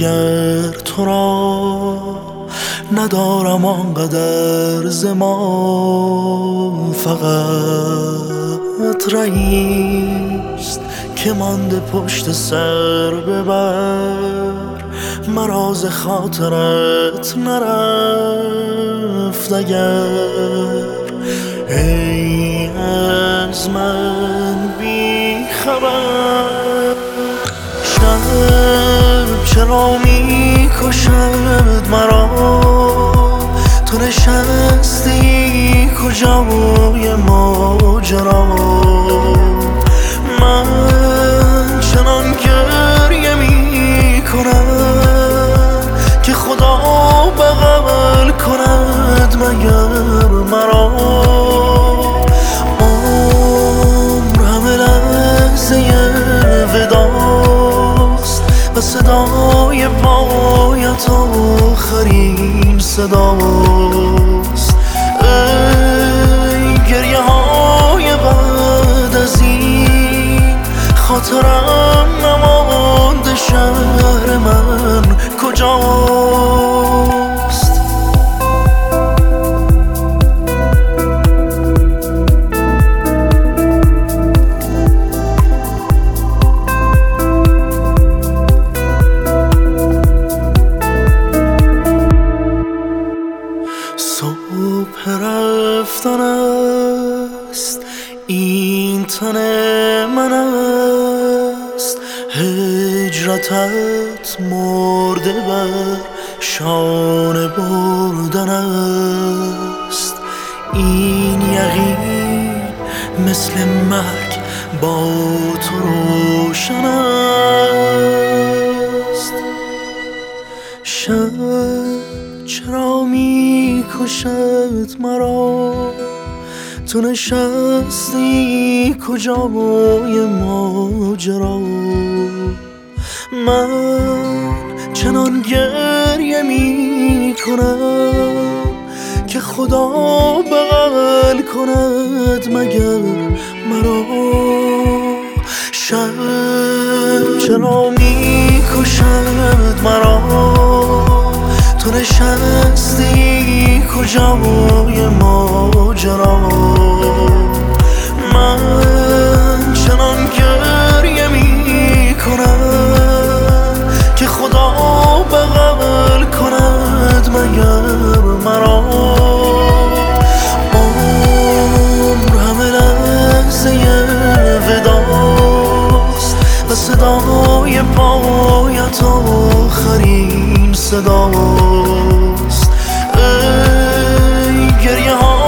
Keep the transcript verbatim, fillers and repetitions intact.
دیگر تو را ندارم آنقدر زمان، فقط رهیست که مانده پشت سر ببر، مرا ز خاطرت نرفت اگر. ای از من بی خبر، شب چرا می کشد مرا، تو نشستی کجای ماجرا، من چنان گریه می کنم که خدا بغل کند مگر مرا. عمر همه لحظه وداست و صدای پایت آخرین صداست. ای گریه های بعد از این، خاطرم نمانده شهر من کجاست. صبح رفتن است، این تن من است، هجرتت مرده بر شانه بردن است. این یقین مثل مرگ با تو روشن است. شب چرا می کشد مرا، تو نشستی کجای ماجرا، من چنان گریه می کنم که خدا بغل کند مگر مرا. شب چرا می کشد مرا، تو نشستی کجای ماجرا، من چنان گریه می کنم که خدا بغل کند مگر مرا. عمر همه لحظه وداست و صدای پایت آخرین صداست. ای گریه ها